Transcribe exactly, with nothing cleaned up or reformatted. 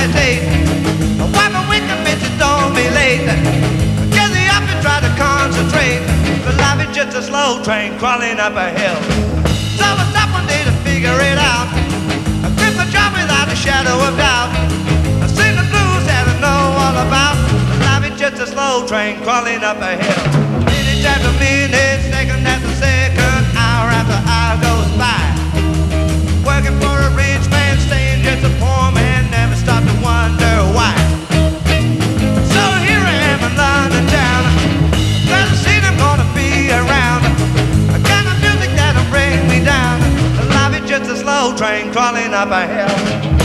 hesitate. Wipe a wink and bitch, don't be late. Get the up and try to concentrate. But life is just a slow train crawling up a hill. So I stop one day to figure it out. I quit my job without a shadow of doubt. I sing the blues that I know all about. Life is just a slow train crawling up a hill. Minute after minute, second after second, hour after hour goes by. Working for a rich man, staying just a poor man, never stop to wonder why. So here I am in London town. Glad to see them gonna be around. A kind of music that'll bring me down. Life is just a slow train crawling up a hill.